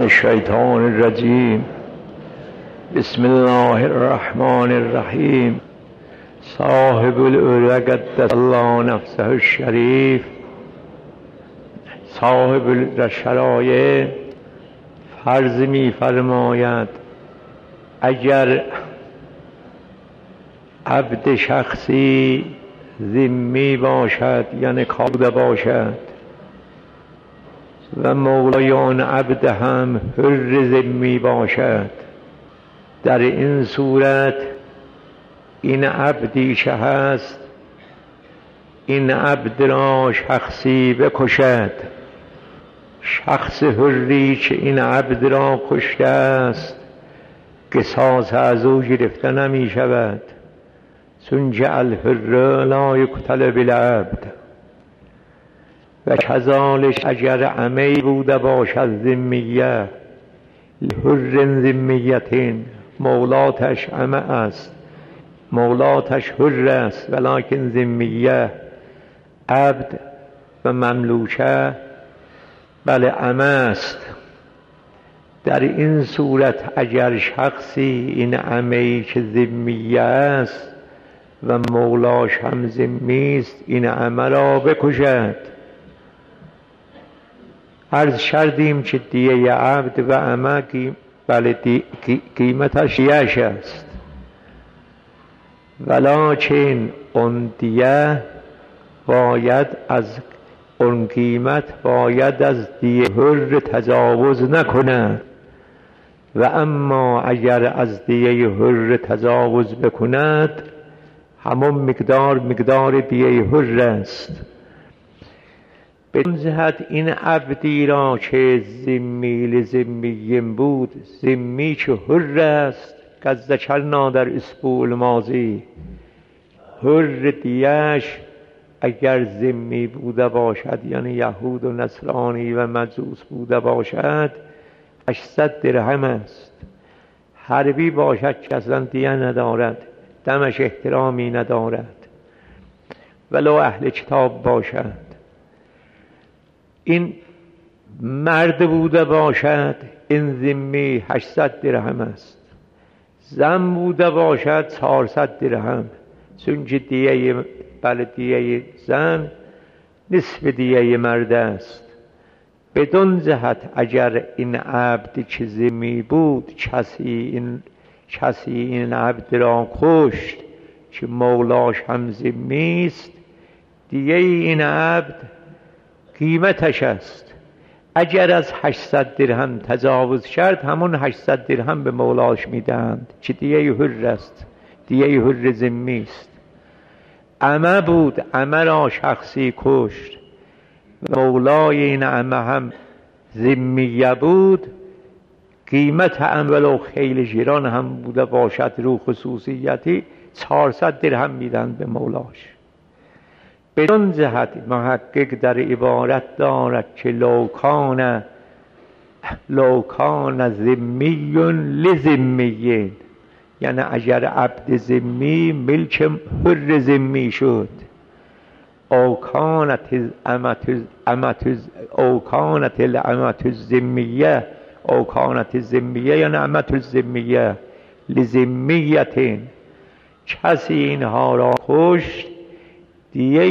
الشیطان الرجیم. بسم الله الرحمن الرحیم. صاحب العلا قدس الله نفسه الشریف، صاحب الشرایع فرض می فرماید اگر عبد شخصی ذمی باشد، یعنی کاوده باشد، و مولای آن عبد هم حر ذمی باشد، در این صورت این عبدیش هست، این عبد را شخصی بکشد. شخص حری که این عبد را کشته است قصاص از او گرفته نمی شود، چون الحر لا یقتل بالعبد. و کذالک اگر عمی بوده باشد ذمیه، لحر ذمیتین، مولاتش عمه است، مولاتش حر است، ولکن ذمیه عبد و مملوکه بله عمه است. در این صورت اگر شخصی این عمه‌ای که ذمیه است و مولاش هم ذمی است این عمه را بکشد. عرض کردیم که دیه عبد و عمه قیمتش دیهش است، ولکن اون دیه باید از اون قیمت باید از دیه حر تجاوز نکند، و اما اگر از دیه حر تجاوز بکند همون مقدار دیه حر است. بدون جهت این عبدی را که ذمی لذمیم بود، ذمی که حر است، که ذکرنا در اسبوع الماضی، حر دیش اگر ذمی بوده باشد، یعنی یهود و نصرانی و مجوس بوده باشد 800 درهم است. حربی باشد که اصلا دیه ندارد، دمش احترامی ندارد، ولو اهل کتاب باشد. این مرد بوده باشد این ذمی 800 درهم است، زن بوده باشد 400 درهم، چون که دیه زن نصف دیه مرد است. بدون جهت اگر این عبد که ذمی بود کسی این عبد را کشت که مولاش هم ذمی است، دیه این عبد قیمتش است. اگر از 800 درهم تجاوز کرد همون 800 درهم به مولاش میدهند که دیه حر است، دیه حر ذمی است. عمه بود، عمه را شخصی کشت، مولای این عمه هم ذمیه بود، قیمت هم ولو خیلی گران هم بوده باشد رو خصوصیتی 400 درهم میدن به مولاش. بدون جهت محقق در عبارت دارد که لو کان ذمی لذمیین، یعنی اگر عبد ذمی ملک حر ذمی شد، او کانت الامة الذمیه، او کانت الذمیه یعنی امة الذمیه لذمیتین، کسی اینها را کشت، دیه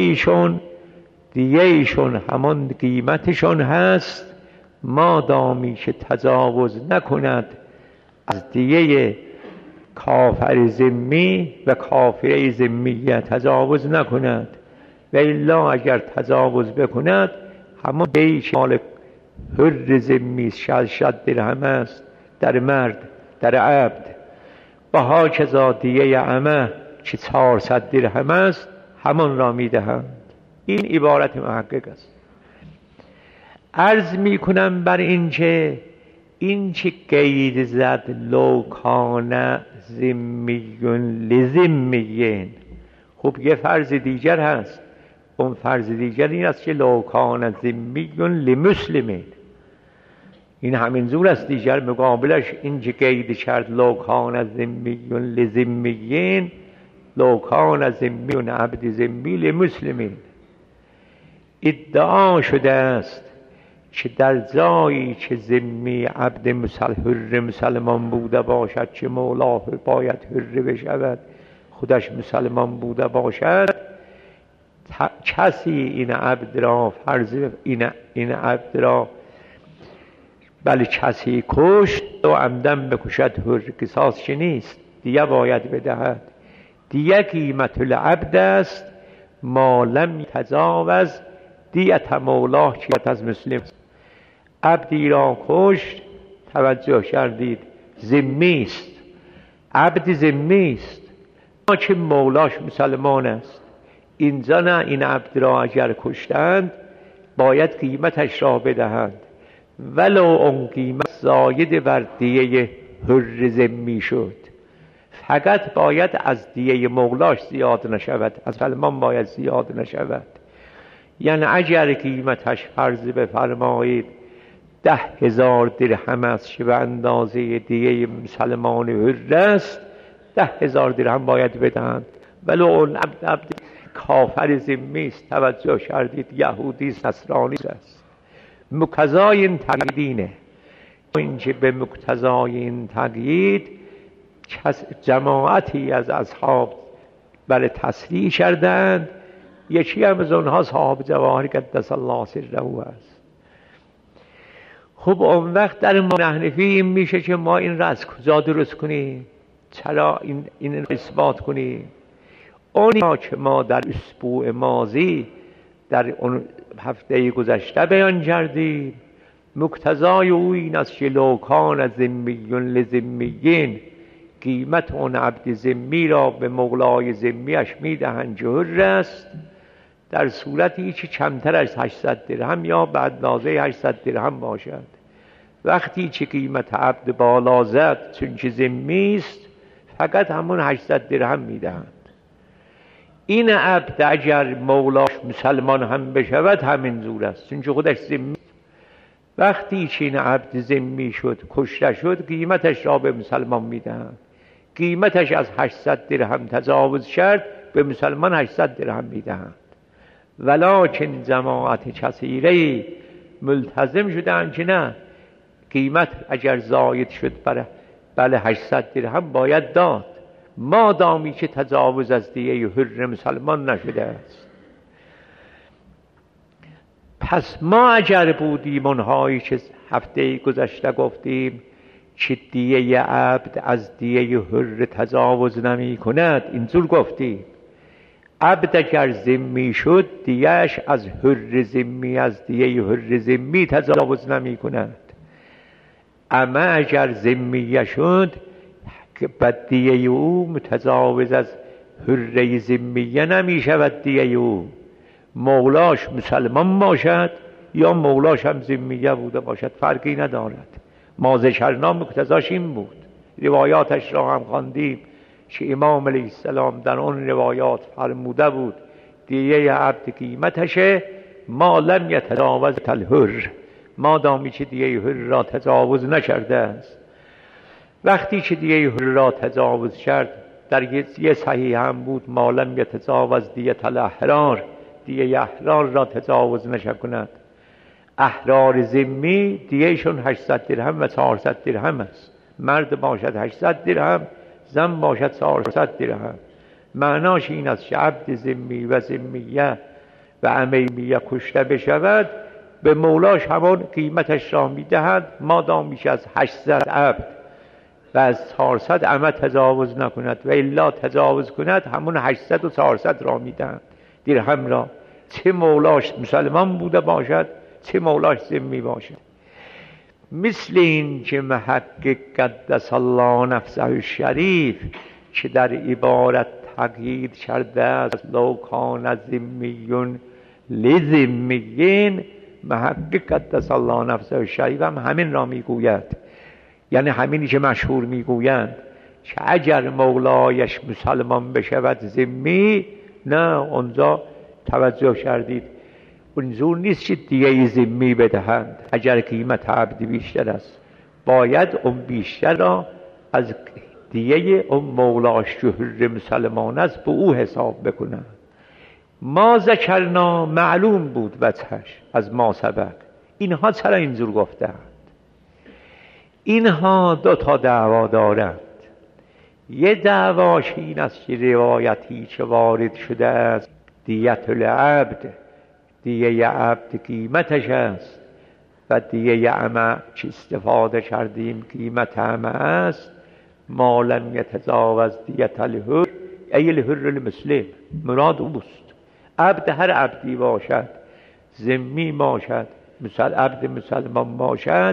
ایشون همان قیمتشون هست، مادامی که تجاوز نکند از دیه کافر ذمی و کافره ذمیه تجاوز نکند، و الا اگر تجاوز بکند همون دیه مال حر ذمی 600 درهم است در مرد، در عبد. و هاکذا دیه عمه که 400 درهم است همان را میدهند. این عبارت محقق است. عرض میکنم بر این که قید زد لو کان ذمی لذمیین، خب یه فرض دیگر هست، اون فرض دیگر این است که لو کان ذمی لمسلمین، این همین زور است. دیگر مقابلش این که قید کرد لو کان ذمی لذمیین، لو کان ذمی عبد ذمی لمسلمین. ادعا شده است چه در جایی چه ذمی عبد حر مسلمان بوده باشد، چه مولا باید حر بشود خودش مسلمان بوده باشد، کسی این عبد را این عبد را بله کسی کشت و عمدن بکشد حر، قصاص چه نیست، دیه باید بدهد. دیه قیمت العبد است ما لم یتجاوز دیت مولاه، چیت از مسلم. عبدی را کشت، توجه کردید، ذمی است، عبد ذمی است که مولاش مسلمان است. اینجا نه، این عبد را اگر کشتند باید قیمتش را بدهند، ولو اون قیمت زاید بر دیه حر ذمی شد، فقط باید از دیه مولاش زیاد نشود، از مسلمان باید زیاد نشود. یعنی اگر قیمتش فرض بفرمایید 10,000 درهم است که به اندازه دیه مسلمان حر است، 10,000 درهم باید بدهند، ولو اون عبد کافر ذمی است، توجه کردید، یهودی است، نصرانی است. مقتضای این تقییدینه، اینکه به مقتضای این تقیید جماعتی از اصحاب بله تصریح کردند. یکی هم از اونها صاحب جواهر قدس الله سره است. خب اون وقت در ما حنفی این میشه که ما این را از کجا درست کنیم؟ چرا این اثبات کنیم؟ اونی که ما در اسبوع ماضی در اون هفته گذشته بیان کردیم، مقتضای او این است که لو کان ذمیون لذمیین، قیمت اون عبد ذمی را به مولای ذمیش میدهند که حر است، در صورتی که کمتر از 800 درهم یا به اندازه 800 درهم باشد. وقتی که قیمت عبد بالا زد چون که ذمی است، فقط همون 800 درهم میدهند. این عبد اگر مولاش مسلمان هم بشود همین زور است، چون که خودش ذمی. وقتی که این عبد ذمی شد، کشته شد، قیمتش را به مسلمان میدهند. قیمتش از 800 درهم تجاوز کرد، به مسلمان 800 درهم میدهند. ولکن جماعت کثیره ملتزم شدند که نه، قیمت اگر زاید شد بله 800 درهم باید داد، مادامی که تجاوز از دیه حر مسلمان نشده است. پس ما اگر بودیم اونهایی که هفته گذشته گفتیم که دیه عبد از دیه حر تجاوز نمی کند، اینجور گفتیم عبد اگر ذمی شد دیهش از حر ذمی، از دیه حر ذمی تجاوز نمی کند. اما اگر ذمیه شد که بعد دیه او متجاوز از حر ذمیه نمی شود. دیه او مولاش مسلمان باشد یا مولاش هم ذمیه بوده باشد، فرقی ندارد. ما ذکرنا مقتضاش این بود. روایاتش را هم خواندیم که امام علیه السلام در اون روایات فرموده بود دیه عبد قیمتشه ما لم یتجاوز الحر، ما دامی که دیه حر را تجاوز نکرده است. وقتی که دیه حر را تجاوز کرد، در یه صحیح هم بود ما لم یتجاوز دیت الاحرار، دیه احرار را تجاوز نشکند. احرار ذمی دیهشون 800 درهم و 400 درهم است. مرد باشد 800 درهم، زن باشد 400 درهم. معناش این است که عبد ذمی و ذمیه و امیمیه کشته بشود، به مولاش همان قیمتش را میدهد، مادام میشه از 800 عبد و از 400 عمه تجاوز نکند، و الا تجاوز کند همون 800 و 400 را میدهند درهم را، چه مولاش مسلمان بوده باشد چه مولاش ذمی باشد. مثل این که محقق قدس الله نفسه الشریف که در عبارت تقیید کرده است لو کان ذمیون لذمیین، محقق قدس الله نفسه الشریف هم همین را میگوید، یعنی همینی که مشهور میگویند که اگر مولایش مسلمان بشود ذمی، نه اونجا توجه کردید اونجور نیست که دیگه ذمی بدهند. اگر قیمت عبد بیشتر است باید اون بیشتر را از دیگه اون مولاش که حر مسلمان است به او حساب بکنند. ما ذکرنا معلوم بود وجهش از ما سبق، اینها چرا اینجور گفتند؟ اینها دو تا دعوا دارند. یه دعواش این است که روایتی که وارد شده است دیت العبد، دیه عبد قیمتش است و دیه عمه که استفاده کردیم قیمت عمه است، ما لم یتجاوز دیت الحر ای الحر المسلم. مراد اوست. عبد هر عبدی باشد، ذمی باشد، عبد مسلمان باشد،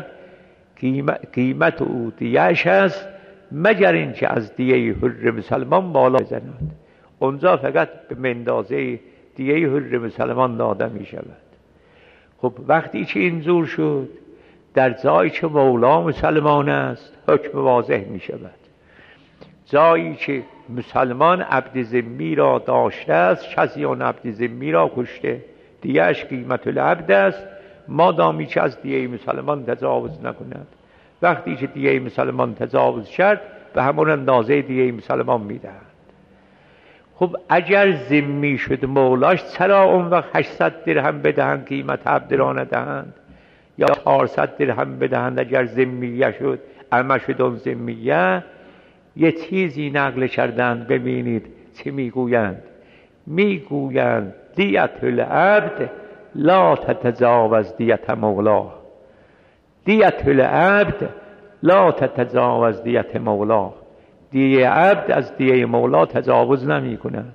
قیمت او دیهش است، مگر اینکه از دیه حر مسلمان بالا بزند. اونجا فقط به مندازه دیه حر مسلمان داده می شود. خب وقتی که اینجور شد، در جایی که مولا مسلمان است حکم واضح می شود. جایی که مسلمان عبد ذمی را داشته است، کسی آن عبد ذمی را کشته، دیهش قیمت العبد است، مادامی که از دیه مسلمان تجاوز نکند. وقتی که دیه مسلمان تجاوز کرد، به همون اندازه دیه مسلمان میدهند. خب اگر ذمی شد مولاش، چرا اون وقت 800 درهم بدهند قیمت عبد را ندهند؟ یا 400 درهم بدهند اگر ذمیه شد، اما شد اون ذمیه؟ یه چیزی نقل کردند، ببینید چه میگویند. میگویند دیت العبد لا تتجاوز دیت مولاه. دیت العبد لا تتجاوز دیت مولاه. دیه عبد از دیه مولا تجاوز نمی کند.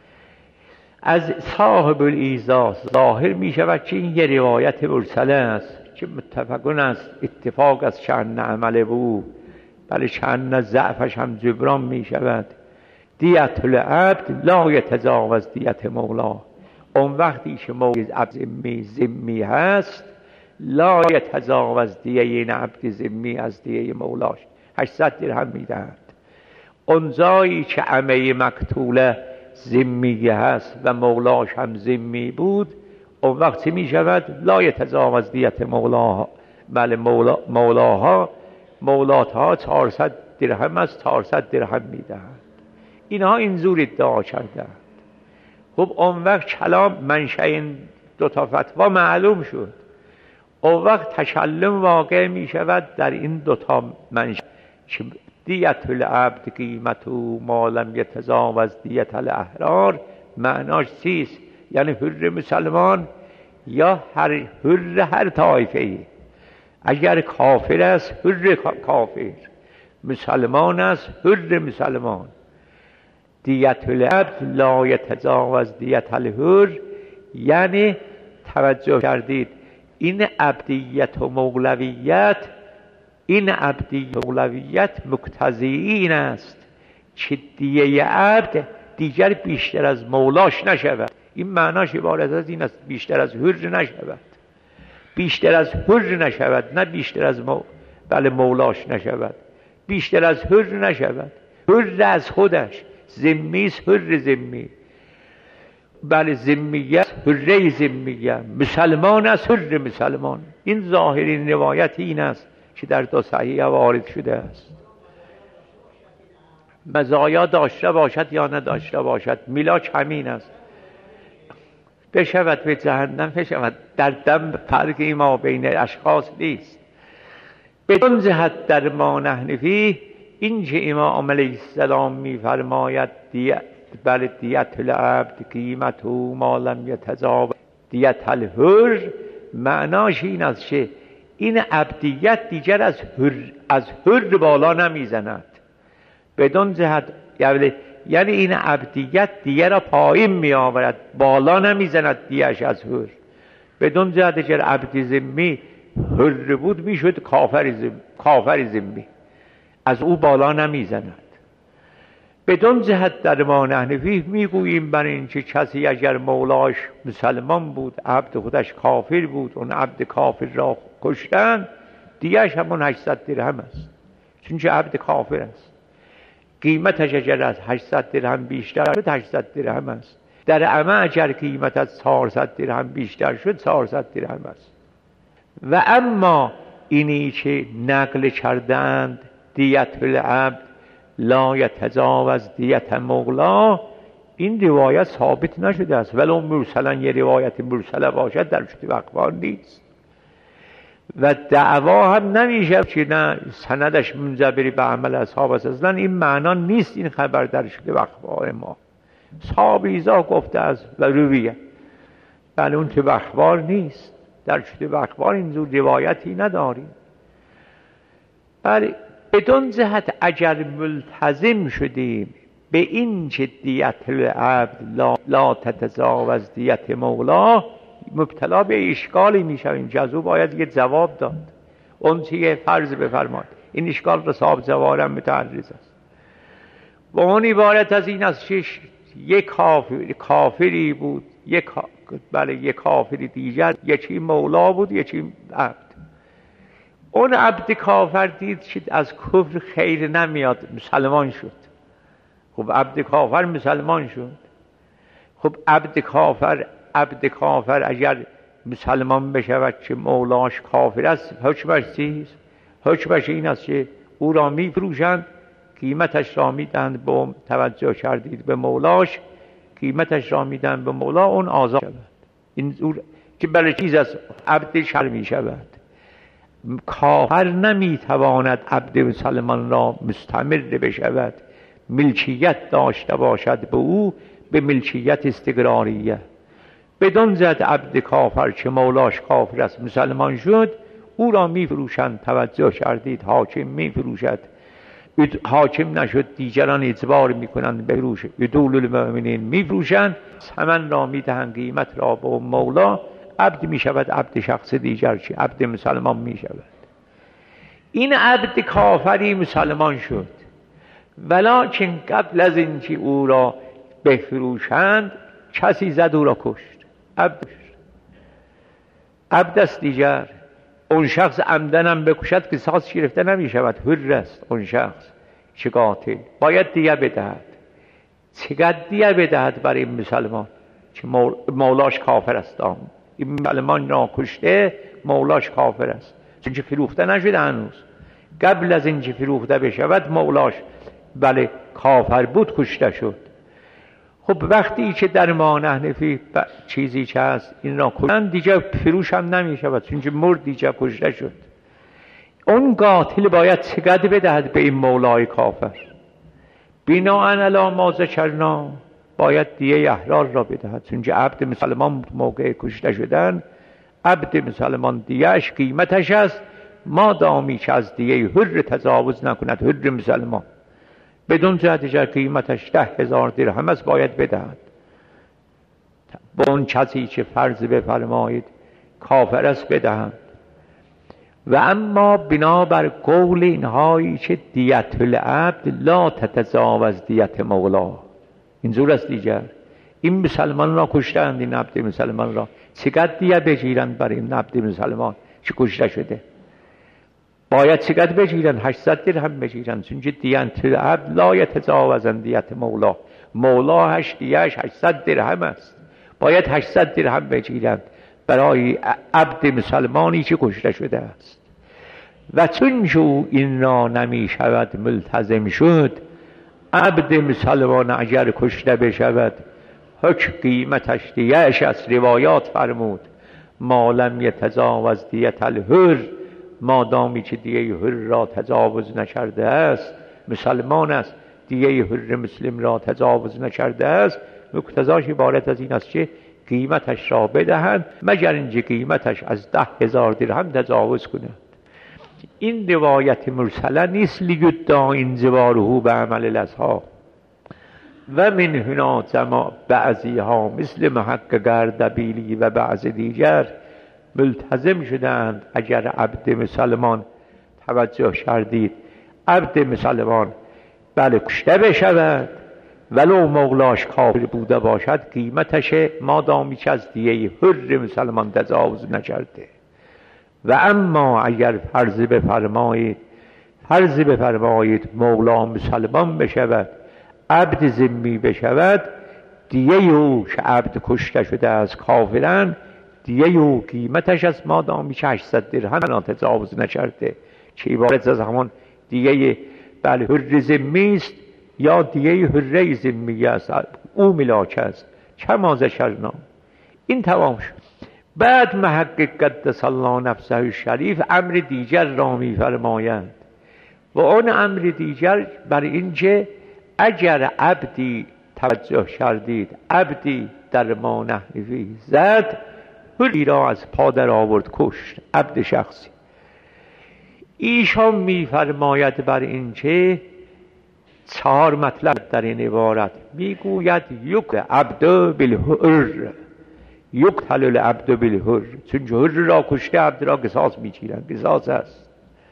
از صاحب الایضاح ظاهر می شود که این یه روایت مرسله است که متفقون است، اتفاق از شأن عمل او، بله شأن ضعفش هم جبران می شود. دیت العبد لا یتجاوز دیت مولا. اون وقتی که مولا عبد ذمی هست، لا یتجاوز دیه این عبد ذمی از دیه مولاش 800 درهم میدهند. اون جایی که عمه مقتوله ذمی هست و مولاش هم ذمی بود، اون وقت می شود لا یتجاوز دیت مولاها. بله مولاتها 400 درهم است، 400 درهم میدهند. اینها اینجور ادعا کردند. خب اون وقت کلام منشأ این دو تا فتوا معلوم شد. اون وقت تکلم واقع می شود در این دو تا منشأ که دیت العبد قیمتو ما لم یتجاوز دیت الاحرار. معناش چیست؟ یعنی حر مسلمان یا هر طایفه ای. اگر کافر است حر کافر، مسلمان است حر مسلمان. دیت العبد لا یتجاوز دیت الحر، یعنی توجه کردید این عبدیت و مولویت، این عبدیت و مولویت مقتضی این است که دیه عبد دیگر بیشتر از مولاش نشود. این معناش عبارت از این است، بیشتر از حر نشود، بیشتر از حر نشود، نه بیشتر از مولاش نشود، بیشتر از حر نشود. حر از خودش، ذمی است حر ذمی، بله ذمیه حر ذمیه، مسلمان است حر مسلمان. این ظاهرین روایت این است که در دو صحیح وارد شده است. مزایا داشته باشد یا نداشته باشد، میلاک همین است. بشود به جهنم بشود، در دم فرقی ما بین اشخاص نیست. بدون جهت در ما نحن فیه، این که امام علیه السلام میفرماید بل دیت العبد قیمتو ما لم یتجاوز دیت الحر، معناش این است که این عبدیت دیگر از حر بالا نمیزند. بدون جهت یعنی این عبدیت دیگر را پایین می آورد، بالا نمیزند دیش از حر. بدون جهت اگر عبد ذمی حر بود میشد کافر ذمی، از او بالا نمیزند. بدون جهت در ما نحن فیه میگوییم بر این که کسی اگر مولاش مسلمان بود، عبد خودش کافر بود، اون عبد کافر را کشتن، دیگرش همون 800 درهم است، چون که عبد کافر است. قیمتش اگر از 800 درهم بیشتر شد 800 درهم است. در عمه اگر قیمت از 400 درهم بیشتر شد 400 درهم است. و اما اینی که نقل کردند دیت العبد لا یتجاوز دیت مولا، این روایت ثابت نشده است. ولو مرسلا یه روایت مرسله باشد در شده اقوال نیست. و دعوا هم نمیشه که نه سندش منجبری به عمل اصحاب است. اصلا این معنا نیست این خبر در شده اخبار ما. صاحب ایزا گفته از و رویه، بله اون تو اخبار نیست، در شده اخبار اینجور روایتی نداریم. بله بدون جهت اگر ملتزم شدیم به این که دیت العبد لا تتجاوز دیت مولا، مبتلا به اشکالی میشویم که از او باید یه جواب داد. اون چیه فرض بفرماد این اشکال را صاحب جوارم متعرض است و اون عبارت از این است که یک کافری بود، یک کافری دیگر، یکی مولا بود یکی عبد. اون عبد کافر دید که از کفر خیر نمیاد، مسلمان شد. خب عبد کافر مسلمان شد. خب عبد کافر اگر مسلمان بشود که مولاش کافر است، حکمش چیست؟ حکمش این است که او را میفروشند، قیمتش را میدند، به توجه کردید به مولاش، قیمتش را میدند به مولا، اون آزاد شود. این که برای چیز است عبد شر می شود. کافر نمیتواند عبد مسلمان را مستمر بشود، ملکیت داشته باشد به او، به ملکیت استقراریه. بدون زد عبد کافر که مولاش کافر است مسلمان شد، او را میفروشند، توجه کردید حاکم میفروشد، حاکم نشد دیگران اجبار میکنند بفروش، یدول المؤمنین میفروشند، ثمن را میدهند، قیمت را به مولا، عبد میشود عبد شخص دیگر که عبد مسلمان میشود. این عبد کافری مسلمان شد، ولکن قبل از اینکه او را بفروشند کسی زد او را کشت. عبد است دیگر. اون شخص عمدنم بکشد که قصاص گرفته نمی شود، حر است اون شخص چه قاتل، باید دیه بدهد. چقدر دیه بدهد برای مسلمان که مولاش کافر است؟ این مسلمان را کشته، مولاش کافر است، چون که فروخته نشده هنوز. قبل از اینکه فروخته بشود مولاش بله کافر بود، کشته شد. خب وقتی که در ما نحنفی چیزی که هست این را کشتن، دیگه فروش هم نمی شود، چون که مرد دیگه کشته شد. اون قاتل باید چقدر بدهد به این مولای کافر؟ بناء علی ما ذکرنا باید دیه احرار را بدهد، چون که عبد مسلمان موقع کشته شدن، عبد مسلمان دیهش قیمتش است، ما دامی که از دیه حر تجاوز نکند، حر مسلمان بدون جهتش قیمتش 10,000 درهم است، باید بدهد. با اون کسی که فرض بفرمایید کافر است بدهند. و اما بنابر قول اینهایی که دیت العبد لا تتجاوز دیت مولا، اینجور است دیگر. این مسلمان را کشتند، این عبد مسلمان را چقدر دیه بگیرند برای این عبد مسلمان که کشته شده؟ باید چقدر بگیرن؟ 800 درهم بگیرن، چون که دیت العبد لا یتجاوز دیت مولا، مولا هش دیهش 800 درهم است، باید 800 درهم بگیرند برای عبد مسلمانی که کشته شده است. و چون او این را نمی شود ملتزم شد، عبد مسلمان اگر کشته بشود حکم قیمتش دیهش است. روایات فرمود ما لم یتجاوز دیت الحر، مادامی که دیه حر را تجاوز نکرده است، مسلمان است، دیه حر مسلم را تجاوز نکرده است، مقتضاش عبارت از این است که قیمتش را بدهند، مگر اینکه قیمتش از 10,000 درهم تجاوز کند. این روایت مرسله نیست لیدعا انجباره به عمل الاصحاب و من هنا جمع بعضیها مثل محقق اردبیلی و بعض دیگر ملتزم شدند. اگر عبد مسلمان توجه کردید عبد مسلمان بله کشته بشود، ولو مولاش کافر بوده باشد، قیمتش مادامی که از دیه حر مسلمان تجاوز نکرده. و اما اگر فرض بفرمایید مولا مسلمان بشود، عبد ذمی بشود، دیه او که عبد کشته شده از کافرن، دیه او قیمتش از مادامی که 800 درهم تجاوز نکرده، که عبارت از همان دیه بله حر ذمی است یا دیه حر ذمی است، او ملاک است. کما ذکرنا، این تمام شد. بعد محقق قدس الله نفسه الشریف امر دیگر را می فرمایند و اون امر دیگر بر اینکه اگر عبدی توجه کردید عبدی در ما نحنفی زد حری را از پا در آورد کشت، عبد شخصی. ایشان می فرماید بر اینکه 4 مطلب در این عبارت میگوید یک عبد بالحر، یقتل العبد بالحر، چون حر را کشته عبد را قصاص میگیرند، قصاص است.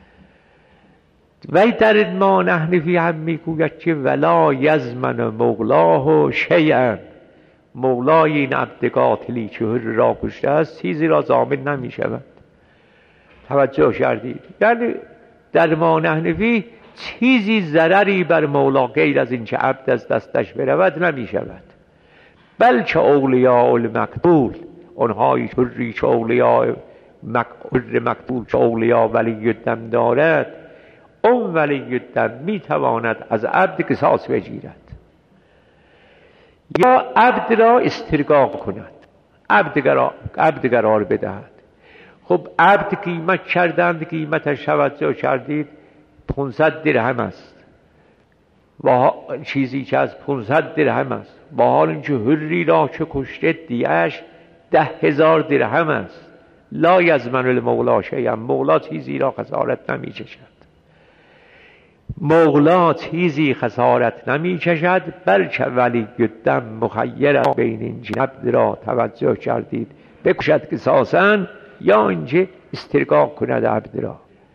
و در ما نحنفی هم میگوید که ولا یضمن مولاه شیئا، مولای این عبد قاتلی که حر را کشته است چیزی را ضامن نمیشود. توجه کردید؟ یعنی در ما نحنفی چیزی ضرری بر مولا غیر از این که عبد از دستش برود نمی شود. بلکه اولیاء المقتول، اونهایی حری که اولیاء مقتول که اولیاء ولی الدم دارد، اون ولی الدم می تواند از عبد قصاص بگیرد یا عبد را استرقاق کند، عبد قرار بدهد. خب عبد قیمت کردند، قیمتش توجه کردید 500 درهم است و چیزی که از 500 درهم است، با حال اینکه حری را که کشته دیهش 10,000 درهم است. لا یضمن المولا شیئا، مولا چیزی را خسارت نمی کشد، مولا چیزی خسارت نمی کشد، بلکه ولی الدم مخیر بین این عبد را توجه کردید بکشد قصاصاً یا اینکه استرقاق کند عبد را.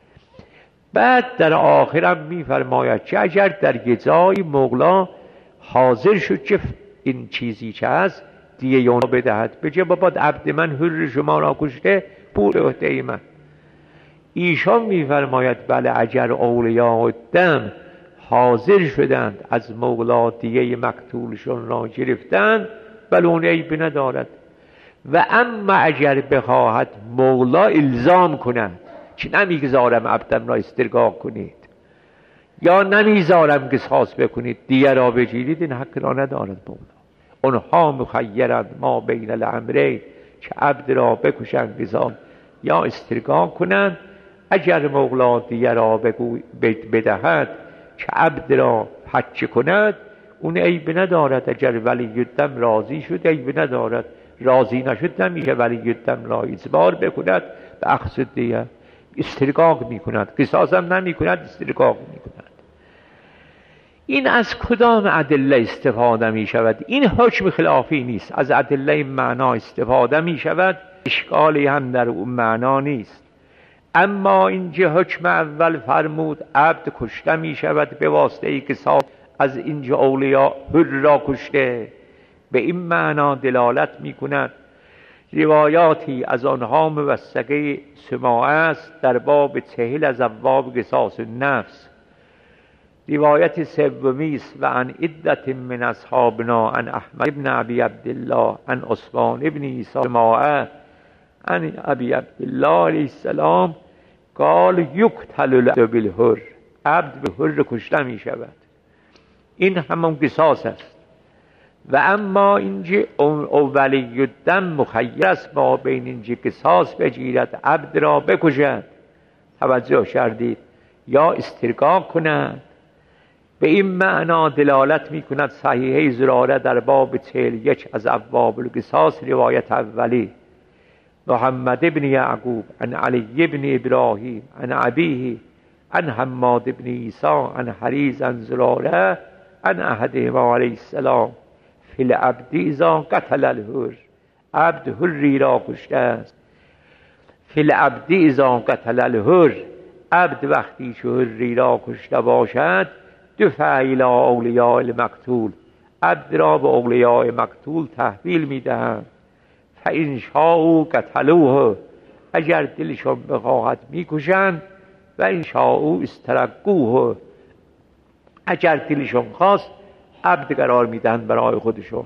بعد در آخرم میفرماید که اگر در یه جای مولا حاضر شد که این چیزی که هست دیگه یونو بدهد، بگه بابا عبد من حر شما را کشته، پول عهده من. ایشان میفرماید بله اگر اولیاء الدم حاضر شدند از مولا دیگه مقتولشون را گرفتند بله اون عیب ندارد. و اما اگر بخواهد مولا الزام کند که نمیگذارم عبدم را استرقاق کنید یا نمیذارم قصاص بکنید دیگر را بگیرید، این حق را ندارد مولا. اونها مخیرند ما بین الامرین که عبد را بکشند قصاص یا استرقاق کنند. اگر مولا دیگر را بدهد که عبد را حج کند اون عیب ندارد. اگر ولی الدم راضی شد عیب ندارد، راضی نشد نمیشه ولی الدم را اجبار بکند به اخذ دیه، استرقاق میکند، قصاص هم نمیکند، استرقاق میکند. این از کدام ادله استفاده میشود؟ این حکم خلافی نیست، از ادله معنا استفاده میشود، اشکالی هم در اون معنا نیست. اما اینجا حکم اول فرمود عبد کشته میشود به واسطه قصاص از اینجا اولیاء حر را کشته، به این معنا دلالت میکند. روایاتی از آنها موثقه سماع است در باب 40 از ابواب قصاص النفس. روایت سومی است و عن عدة من اصحابنا عن احمد بن ابی عبدالله عن عثمان بن عیسی سماع عن ابی عبدالله علیه السلام قال یقتل العبد بالحر، عبد به حر کشته می شود، این همان قصاص است. و اما اینجا ولی الدم مخیر است با بین اینجا قصاص بگیرد عبد را بکشد، توجه کردید، یا استرقاق کند. به این معنا دلالت می کند صحیحه زراره در باب 41 از ابواب القصاص روایت اولی. محمد ابن یعقوب عن علی ابن ابراهیم عن ابیه عن حماد ابن عیسی عن حریز عن زراره عن احدهما علیه السلام فی العبد اذا قتل الحر، عبد حری را کشته است. فی العبد اذا قتل الحر، عبد وقتی که حری را کشته باشد دفع الی اولیاء المقتول، عبد را به اولیاء مقتول تحویل میدهند. فان شاءوا قتلوه، اگر دلشان بخواهد میکشند. و ان شاءوا استرقوه، اگر دلشان خواست عبد قرار میدهند برای خودشون.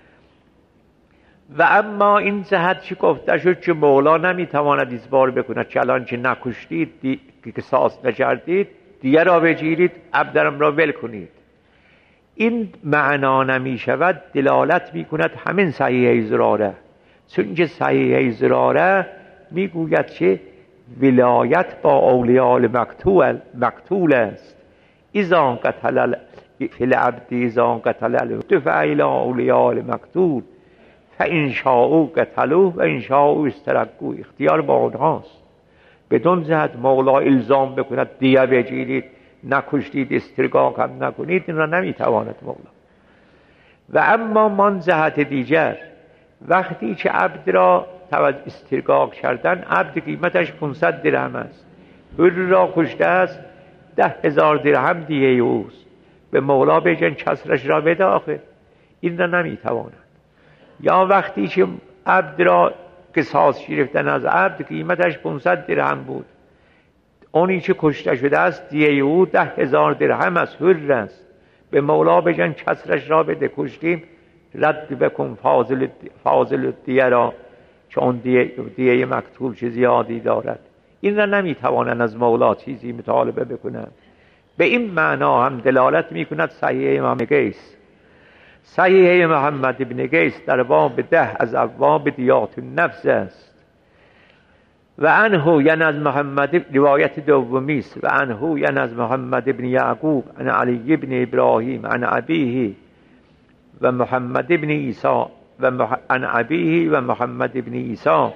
و اما این جهت چی گفته شد که مولا نمیتواند اجبار بکند که الان که نکشتید قصاص نکردید دیگر را بگیرید عبدم را ول کنید، این معنا نمی شود، دلالت می کند همین صحیحه زراره چون که صحیح زراره میگوید که ولایت با اولیاء مقتول است. اذا قتل فی العبد اذا قتل الهتف الى اولیاء المقتول فان شاءوا قتلوه و ان شاءوا استرقوه. اختیار با آنهاست. بدون جهت مولا الزام بکند دیه بگیرید، نکشتید، استرقاق هم نکنید، این را نمیتواند مولا. و اما من جهت دیگر، وقتی که عبد را استرقاق کردن، عبد قیمتش 500 درهم است، حر را کشته است 10,000 درهم دیه اوست، به مولا بگن کسرش را بده آخه، این را نمیتواند. یا وقتی که عبد را قصاص گرفتن از عبد قیمتش 500 درهم بود، اونی که کشته شده است دیه او 10,000 درهم است، حر است، به مولا بگن کسرش را بده، کشتیم رد بکن فاضل دیه را، چون دیه مقتول چه زیادی دارد. این را نمیتوانند از مولا چیزی مطالبه بکنند. به این معنا هم دلالت میکند صحیح امام قیس. صحیح محمد ابن قیس در باب 10 از ابواب دیات النفس است. و عنه یعنی از محمد، روایت دومی است، و عنه یعنی از محمد ابن یعقوب عن علی ابن ابراهیم عن ابیه و محمد ابن عیسی و عن ابیه و محمد ابن عیسی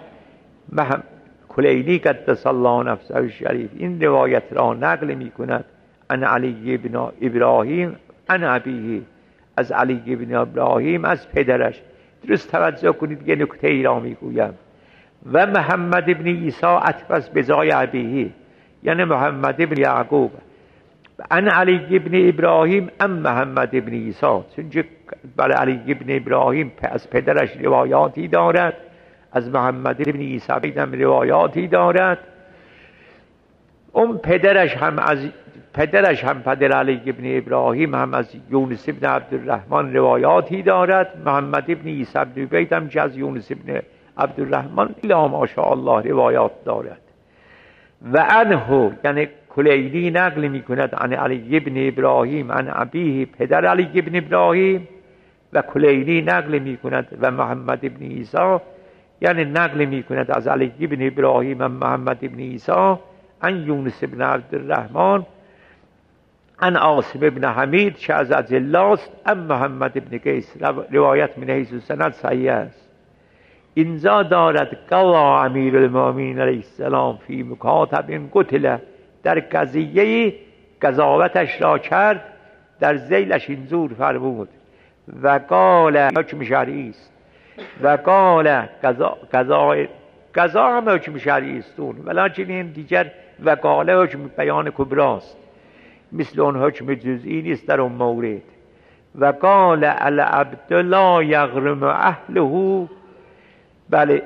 کلینی قدس الله نفسه الشریف. این روایت را نقل می کند عن علی ابن ابراهیم عن ابیه، از علی ابن ابراهیم از پدرش. درست توجه کنید یه نکته ای را می گویم. و محمد ابن عیسی عطف به جای ابیه، یعنی محمد ابن یعقوب عن علی ابن ابراهیم ام محمد ابن عیسی، چون برای علی ابن ابراهیم از پدرش روایاتی دارد، از محمد ابن عیسی هم روایاتی دارد. اون پدرش هم پدر علی ابن ابراهیم هم از یونس ابن عبدالرحمن روایاتی دارد. محمد ابن عیسی ابن بیت هم که از یونس ابن عبدالرحمن الا ماشاءالله روایات دارد. و عنه یعنی کلینی نقل می کند عن علی ابن ابراهیم عن ابیه، پدر علی ابن ابراهیم، و کلینی نقل می کند و محمد ابن عیسی یعنی نقل می کند از علی ابن ابراهیم و محمد ابن عیسی عن یونس ابن عبدالرحمن عن عاصم ابن حمید که از اجلاست ام محمد ابن قیس. روایت من حیث سند صحیح است. اینجا دارد قضا امیر المؤمنین علیه السلام فی مکاتب قتل، در قضیه قضاوتش را کرد، در ذیلش اینجور فرمود و قال حکم شرعی است، و قال قضا هم حکم شرعی است، ولیکن این دیگر و قال حکم بیان کبراست، مثل اون حکم جزئی نیست در اون مورد. و قال العبد لا یغرم اهله بله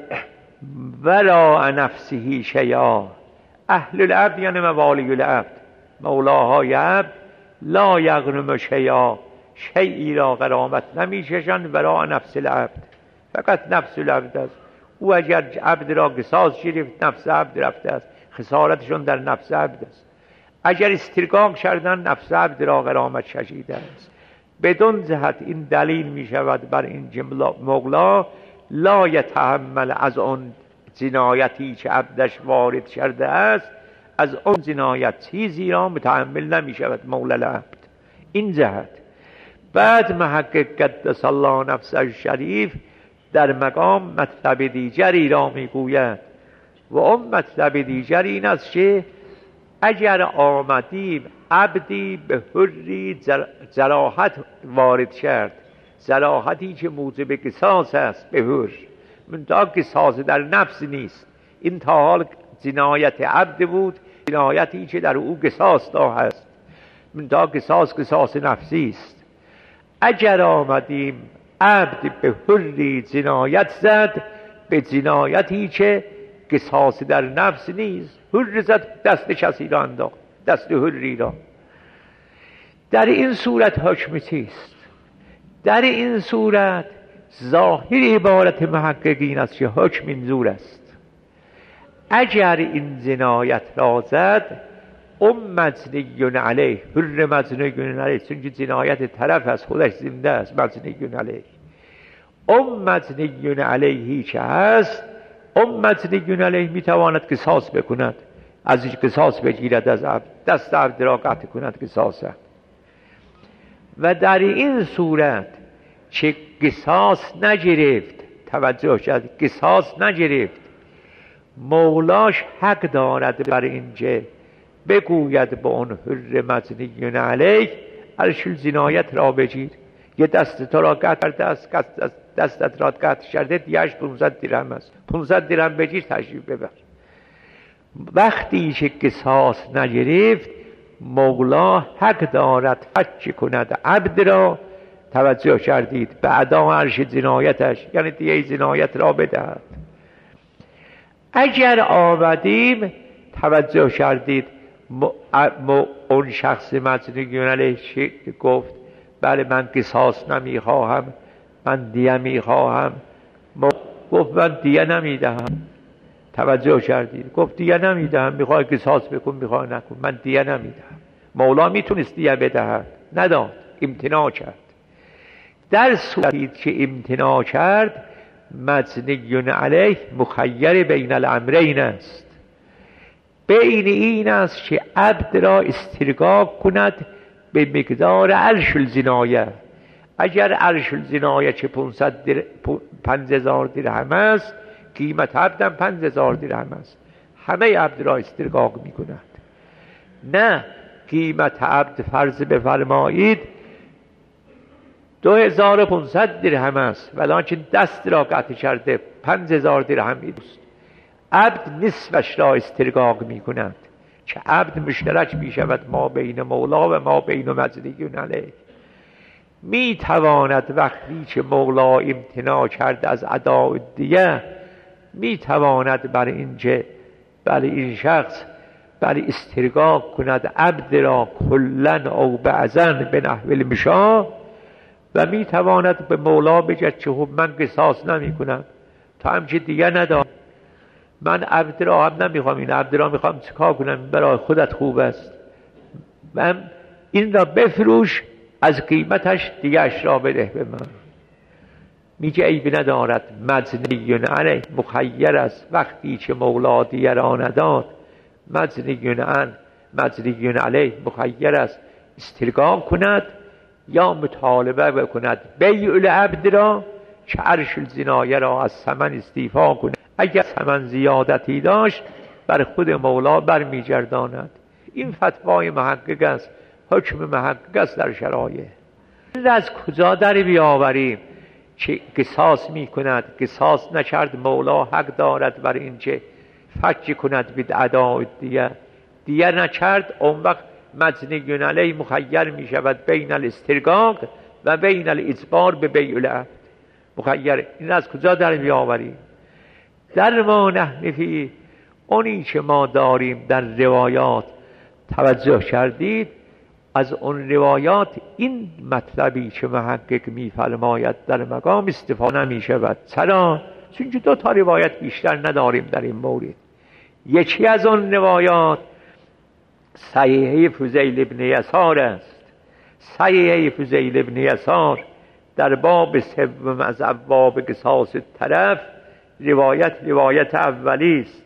ولا نفسه شیئا. اهل العبد یعنی موالی العبد، مولاهای عبد، لا یغرم شیئا، شیئی را غرامت نمیششند، ولا نفس العبد، فقط نفس العبد است. او اگر عبد را قصاص گرفت نفس عبد رفته است، خسارتشون در نفس عبد است. اگر استرقاق کردن نفس عبد را غرامت ششیده است. بدون جهت این دلیل می شود بر این مولا لا یتحمل از آن جنایتی که عبدش وارد کرده است، از آن جنایت چیزی را متحمل نمی شود مولا العبد. این جهت. بعد محقق قدس الله نفسه الشریف در مقام مطلب دیگری را می گوید و اون مطلب دیگر این است که اگر آمدیم عبدی به حری جراحت وارد کرد، جراحتی که موجب قصاص است به حر، منتها قصاص در نفس نیست، این تا حال جنایت عبد بود، جنایتی که در او قصاص دا هست، منتها قصاص نفسی است. اگر آمدیم عبد به حری جنایت زد، به جنایتی که قصاص در نفس نیست، حر زد دست کسی را انداخت، دست حری را، در این صورت حکم چیست؟ در این صورت ظاهر عبارت محققین است که حکم اینجور است: اگر این جنایت را زد مجنی علیه، حر مجنی علیه، چون که جنایت طرف از خودش زنده است، مجنی علیه، مجنی علیه چه هست؟ مجنی علیه میتواند قصاص بکند، از این قصاص بگیرد، از عبد دست عبد را قطع کند قصاص. و در این صورت چه قصاص نگرفت، توجه شد، قصاص نگرفت، مولاش حق دارد بر اینجا بگوید به اون حر مجنی علیه عرش الجنایت را بگیر، یه دست تو را قطع کرده است، دستت را قطع کرده، دیگه‌اش 500 درهم است، 500 درهم بگیر تشریف ببر. وقتی که قصاص نگرفت مولا حق دارد فک کند عبد را، توجه کردید، به ادا عرش جنایتش، یعنی دیگه جنایت را بدهد. اگر آمدیم توجه کردید اون شخص مجنی علیه گفت بله من قصاص نمیخواهم، من دیه میخواهم، گفت من دیه نمیدهم، توجه کردید، گفت دیه نمیدهم، میخوای قصاص بکن میخوای نکن، من دیه نمیدهم. مولا میتونست دیه بدهد، نداد، امتناع کرد. در صورتی که امتناع کرد مجنی علیه مخیر بین الامرین است، بین این است که عبد را استرقاق کند به مقدار عرش الجنایه. اگر عرش الجنایه چه 5000 درهم است، قیمت عبدم 5000 درهم است، همه عبد را استرقاق می کند. نه قیمت عبد فرض بفرمایید 2500 درهم است، ولیکن دست را قطع کرده 5000 درهم است، عبد نصفش را استرقاق می کند که عبد مشترک می شود ما بین مولا و ما بین مجنی علیه. می تواند وقتی که مولا امتناع کرد از اداء دیه، می تواند بر این شخص استرقاق کند عبد را کلن او بعضن به نحو المشاء، و می تواند به مولا بگد که من قصاص نمی کنم، تا هم که دیگه ندارم، من عبد را هم نمیخوام، این عبد را میخوام چیکار کنم، برای خودت خوب است، من این را بفروش، از قیمتش دیگه اش را بده به من. میگه عیبی ندارد، مجنی علیه مخیر است، وقتی که مولا دیگه را نداد مجنی علیه مخیر است استرقاق کند یا مطالبه بکند بیع العبد را که عرش الجنایه را از ثمن استیفا کند. اگر ثمن زیادتی داشت بر خود مولا برمیگرداند. این فتوای محقق است، حکم محقق است در شرایع. از کجا در بیاوریم که قصاص می کند، قصاص نکرد مولا حق دارد بر این که فک کند به اداء دیه نکرد، اون وقت مجنی علیه مخیر می شود بین الاسترقاق و بین الاجبار به بیع العبد، مخیر. این از کجا در بیاوریم؟ در ما نحنفی، اونی که ما داریم در روایات، توجه کردید، از اون روایات این مطلبی که محقق میفرماید در مقام استفاده نمی شود. چرا؟ چون 2 تا روایت بیشتر نداریم در این مورد. یکی از اون روایات صحیحه فضیل ابن یسار است. صحیحه فضیل ابن یسار در باب سوم از ابواب قصاص طرف، روایت اولی است.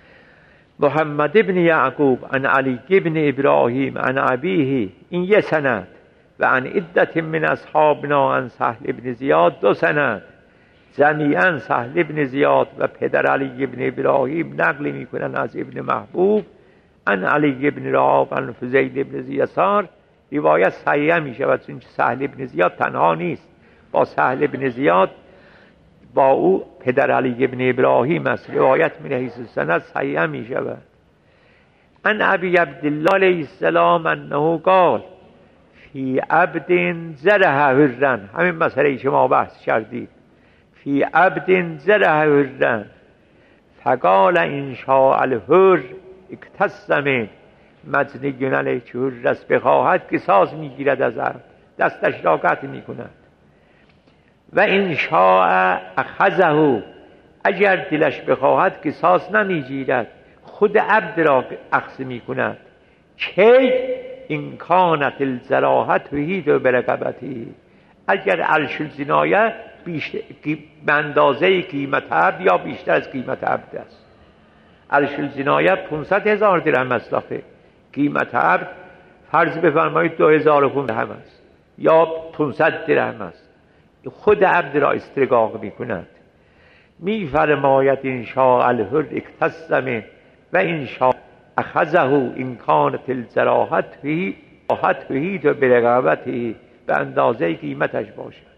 محمد ابن یعقوب عن علی ابن ابراهیم عن ابیه، این 1 سند، و عن عدت من اصحابنا عن سهل ابن زیاد 2 سند، جمیعا سهل ابن زیاد و پدر علی ابن ابراهیم نقل میکنن از ابن محبوب عن علی ابن رعاب عن فضیل ابن یسار. روایت صحیحه می شود، چون سهل ابن زیاد تنها نیست، با سهل ابن زیاد با او پدر علی ابن ابراهیم است، روایت من حیث السند صحیحه می شود. ان ابی عبدالله علیه السلام انه قال فی عبد زرح حرن، همین مسئله شما بحث کردید، فی عبد زرح حرن فقال ان شاء الحر اکتسم، مجنی علیه که حر است بخواهد قصاص میگیرد از عبد، دستش را قطع میکند. و ان شاء اخذه، اگر دلش بخواهد قصاص نمیگیرد، خود عبد را اخذ میکند. کی ان کانت الجراحه تهید برقبته، اگر عرش الجنایه به اندازه قیمت عبد یا بیشتر از قیمت عبد است. عرش الجنایه 500,000 درهم است. آخه قیمت عبد فرض بفرمایید 2,500 درهم است یا 500 درهم است. خود عبد را استرقاق می کند. می فرماید ان شاء الحر اکتسم و ان شاء اخذه این کانت الجراحت فیه تو برقابته، به اندازه قیمتش باشد.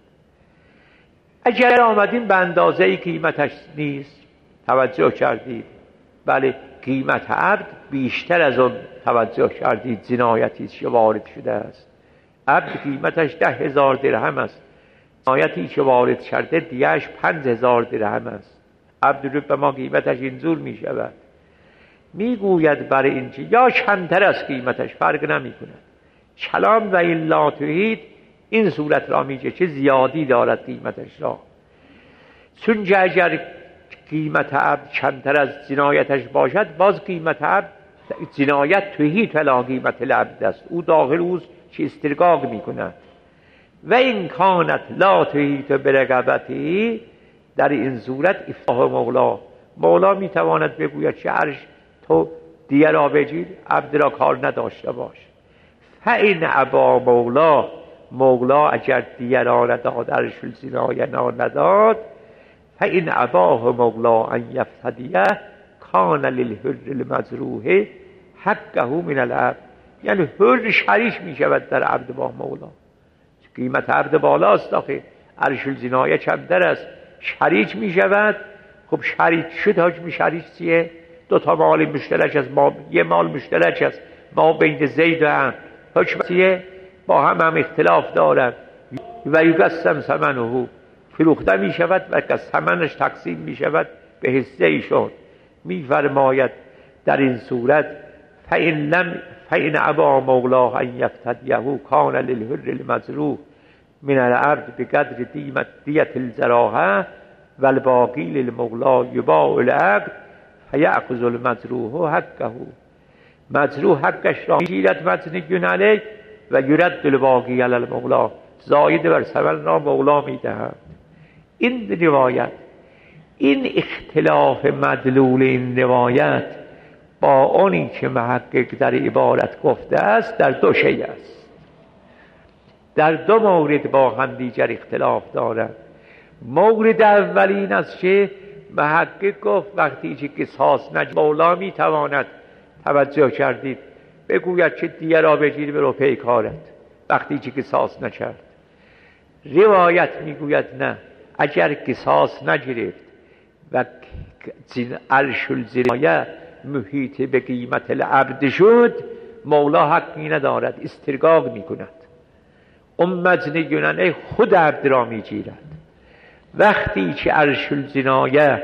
اگر آمدیم به اندازه قیمتش نیست، توجه کردید، بله قیمت عبد بیشتر از اون توجه کردید جنایتی که وارد شده است. عبد قیمتش 10,000 درهم است، جنایتی که وارد کرده دیگهش 5,000 درهم است. عبد رو به ما قیمتش اینجور می شود. می گوید برای اینکه یا کمتر از قیمتش فرق نمی کند. کلام و الا توحید این صورت را میگه که زیادی دارد قیمتش را، چون اگر قیمت عبد کمتر از جنایتش باشد، باز قیمت عبد جنایت توحید فلا قیمت العبد است، او داخل اوست که استرقاق میکند. و این کانت لا توحید برقبتی، در این صورت افتاح مولا میتواند بگوید که عرش تو دیگر را بگیر، عبد را کار نداشته باش. فین ابا مولا اگر دیگر را نداد، عرش الجنایه نداد، فین اباه مولا ان یفتدیه کان للحر المجروح حقه من العبد. یعنی حر شریک می شود در عبد با مولا. قیمت عبد بالاست، آخه عرش الجنایه کمتر است، شریک می شود. خب شریک شد، حکم شریک چیه؟ دو تا مال مشترک است، ما یه مال مشترک است ما بین زید و عمرو، حکم چیه؟ با هم اختلاف دارند. و یقسم ثمنه، فروخته می شود و ثمنش تقسیم می شود به حصه ایشون. می فرماید در این صورت فإن ابا مولاه ان یفتدیه کان للحر المجروح من العبد بقدر دیت الجراحه و الباقی للمولا یباع العبد فیأخذ المجروح حقه. مجروح حقش را میگیرد مجنی علیه و یرد الباقی علی المولا، زاید بر ثمن را مولا میدهد. این روایت، این اختلاف مدلول این روایت با اونی که محقق در عبارت گفته است در دو شیء است، در دو مورد با هم دیگر اختلاف دارد. مورد اول این است که محقق گفت وقتی که قصاص نجد، مولا میتواند، توجه کردید، بگوید که دیگه را بگیر برو پیکارت وقتی که قصاص نکرد. روایت میگوید نه، اگر قصاص نگرفت و عرش الجنایه محیط به قیمت العبد شد، مولا حقی ندارد، استرقاق میکند. اون مجنی خود عبد را میگیرد. وقتی که عرش الجنایه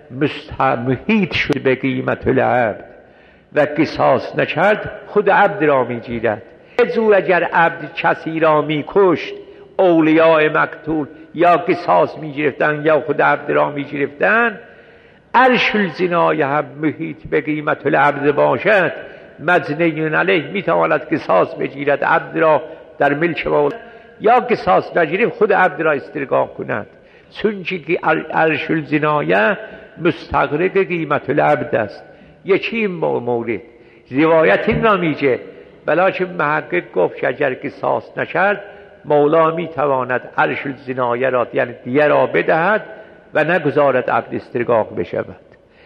محیط شد به قیمت العبد و قصاص نکرد، خود عبد را میگیرد. زور اگر عبد کسی را میکشت، اولیاء مقتول یا قصاص میگرفتن یا خود عبد را میگرفتن، عرش الجنایه هم محیط به قیمت العبد باشد، مجنی علیه میتواند قصاص بگیرد عبد را در ملک مولا، یا قصاص نگیرد خود عبد را استرقاق کند، چون که عرش الجنایه مستغرق قیمت العبد است. یکی مورد روایت این را میگه، بلکه محقق گفت که اگر قصاص نکرد، مولا میتواند عرش الجنایه را یعنی دیه را بدهد و نگذارد عبد استرقاق بشود.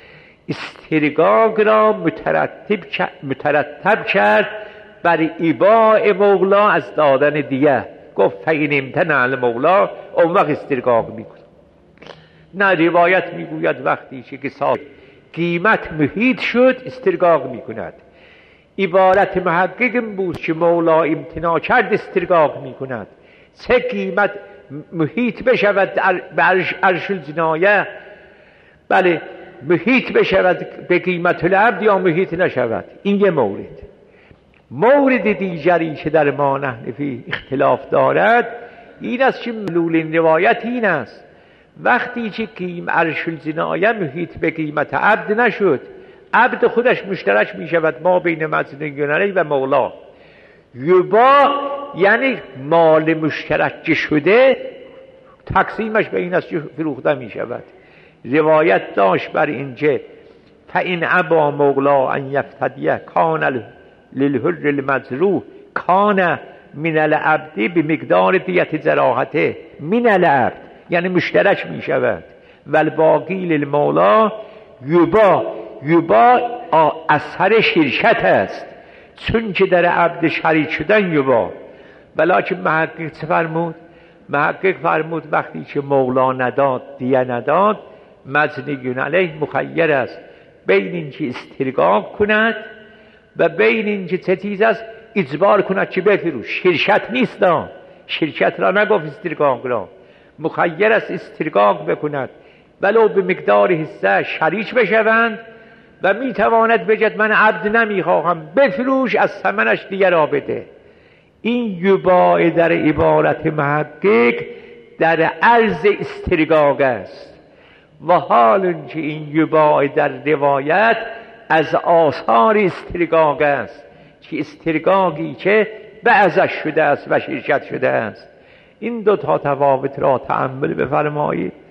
استرقاق را مترتب کرد بر ایباع مولا از دادن دیه. گفت فین امتنع المولا، اون وقت استرقاق میکند. نه، روایت میگوید وقتی که قصاص قیمت محیط شد استرقاق میکند. عبارت محقق بود که مولا امتناع کرد استرقاق میکند. چه قیمت محیط بشود به عرش الجنایه، بله محیط بشود به قیمت العبد یا محیط نشود، این یه مورد. مورد دیگری که در ما نحنفی اختلاف دارد این است که مدلول این روایت این است وقتی که عرش الجنایه محیط به قیمت عبد نشد، عبد خودش مشترک می شود ما بین مجنی و مولا. یبا یعنی مال مشترک شده تقسیمش به این است که فروخته می شود. روایت داشت بر اینجا فَإِنْ أَبَى مَوْلَا أَنْ يَفْتَدِیَ کان للحر المجروح کان من العبد بمقدار دیت جراحته. من العبد یعنی مشترک می شود. والباقی للمولا یبا اثر شرکت است، چون که در عبد شریک شدن یبا. ولیکن محقق چه فرمود؟ محقق فرمود وقتی که مولا نداد، دیه نداد، مجنیون علیه مخیر است بین اینکه استرقاق کند و بین اینکه چه چیز است اجبار کند که بفروش. شرکت نیست، شرکت را نگفت، استرقاق را. مخیر است استرقاق بکند ولو به مقدار حصه شریک بشوند و میتواند بگد من عبد نمیخواهم، بفروش، از ثمنش دیگه را بده. این یباع در عبارت محقق در عرض استرقاق است و حال که این یباع در روایت از آثار استرقاق است که استرقاقی که بعضش شده است و شرکت شده است. این دو تا تفاوت را تأمل بفرمایید.